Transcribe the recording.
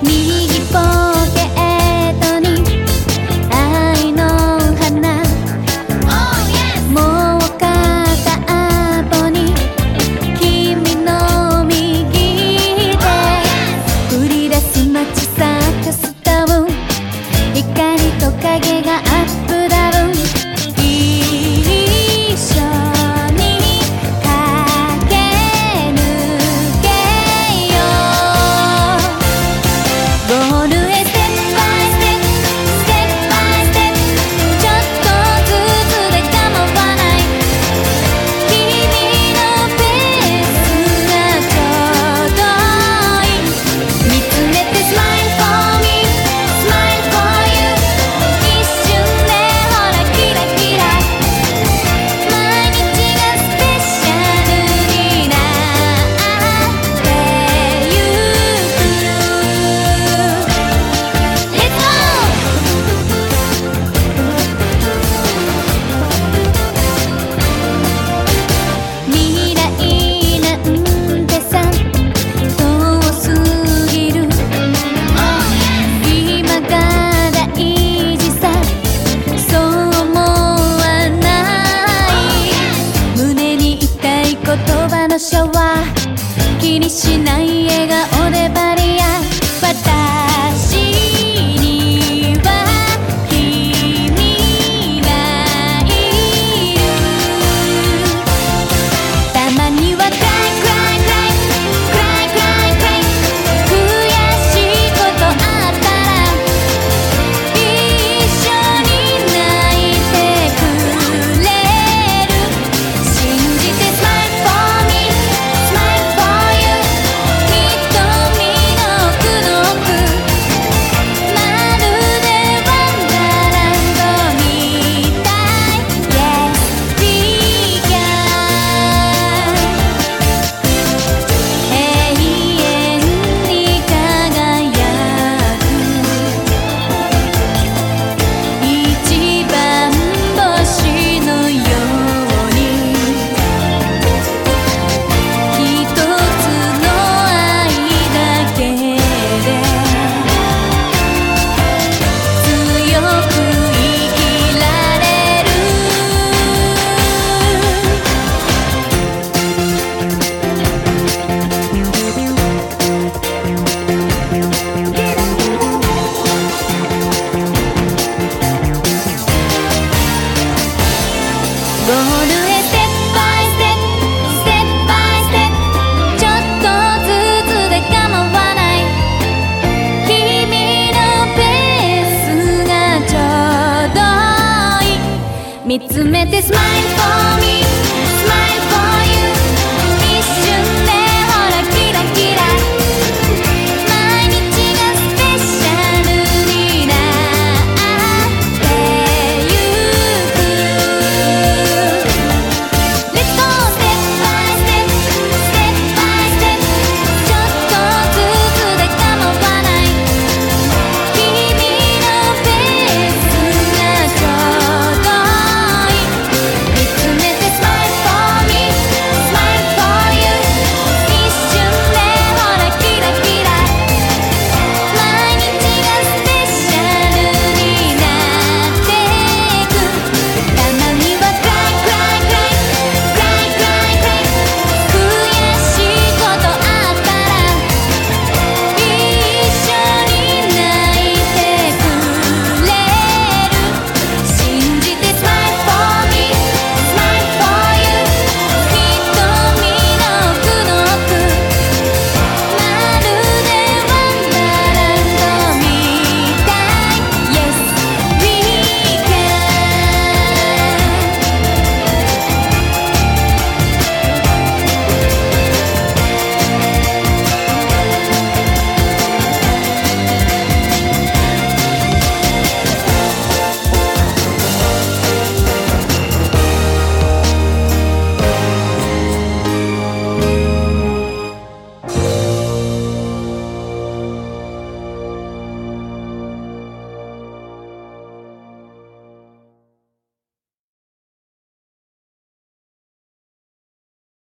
右ポケットに愛の花、もう片方に君の右手、繰り出す街サーカスタウン、光と影がアップダウン、一緒に駆け抜けよう。ゴールへステップバイステップ、ステップバイステップ、ちょっとずつで構わない、君のペースがちょうどいい、見つめてスマイル for me、スマイル for you、一瞬でほらキラキラ、毎日がスペシャルになってゆく。Let's go！ 未来なんてさ遠すぎる、今が大事さ、そう思わない？胸に痛い言葉のシャワー、気にしない笑顔でバリア、私には君がいる。たまにはクライクライクライクライクライクライ、悔しいことあったら一緒に泣いてくれる、信じてスマイル for me、スマイル for you、瞳の奥の奥、まるでワンダーランドみたい、Yes we can、永遠に輝く一番星のように、一つの愛だけで強く生きられる。ゴールへステップバイステップ、ステップバイステップ、ちょっとずつで構わない、君のペースがちょうどいい、見つめてスマイル for me、